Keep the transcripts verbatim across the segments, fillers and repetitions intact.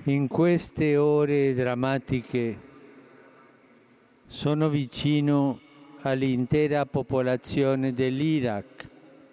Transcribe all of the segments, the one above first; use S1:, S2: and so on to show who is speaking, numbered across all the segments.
S1: In queste ore drammatiche sono vicino all'intera popolazione dell'Iraq,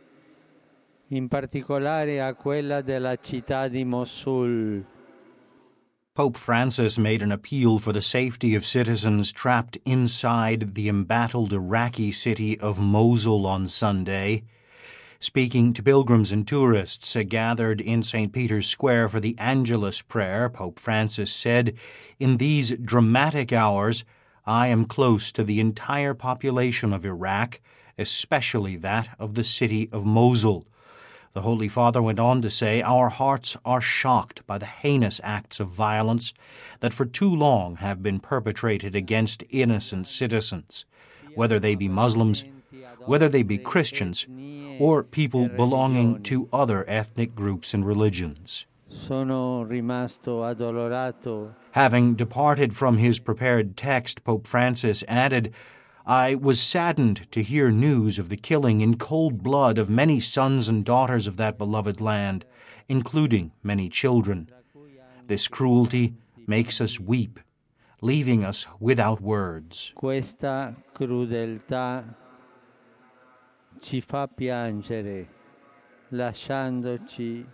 S1: in particolare a quella della città di Mosul.
S2: Pope Francis made an appeal for the safety of citizens trapped inside the embattled Iraqi city of Mosul on Sunday. Speaking to pilgrims and tourists gathered in Saint Peter's Square for the Angelus prayer, Pope Francis said, "In these dramatic hours, I am close to the entire population of Iraq, especially that of the city of Mosul." The Holy Father went on to say, "Our hearts are shocked by the heinous acts of violence that for too long have been perpetrated against innocent citizens, whether they be Muslims, whether they be Christians, or people belonging to other ethnic groups and religions."
S1: Sono rimasto addolorato.
S2: Having departed from his prepared text, Pope Francis added, "I was saddened to hear news of the killing in cold blood of many sons and daughters of that beloved land, including many children. This cruelty makes us weep, leaving us without words."
S1: Questa crudeltà ci fa piangere, lasciandoci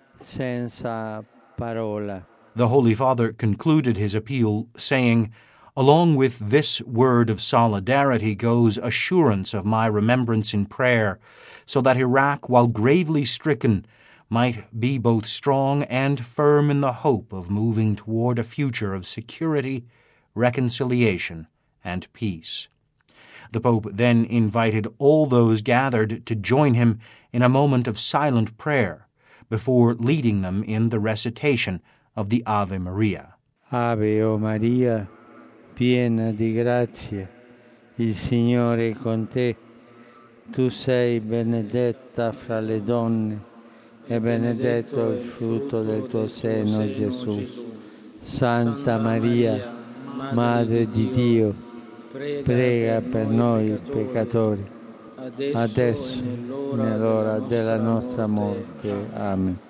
S1: senza parola.
S2: The Holy Father concluded his appeal saying, "Along with this word of solidarity goes assurance of my remembrance in prayer, so that Iraq, while gravely stricken, might be both strong and firm in the hope of moving toward a future of security, reconciliation, and peace." The Pope then invited all those gathered to join him in a moment of silent prayer before leading them in the recitation of the Ave Maria.
S1: Ave o Maria, piena di grazia, il Signore è con te. Tu sei benedetta fra le donne e benedetto il frutto del tuo seno, Gesù. Santa Maria, Madre di Dio, prega per noi peccatori, adesso e nell'ora della nostra morte. Amen.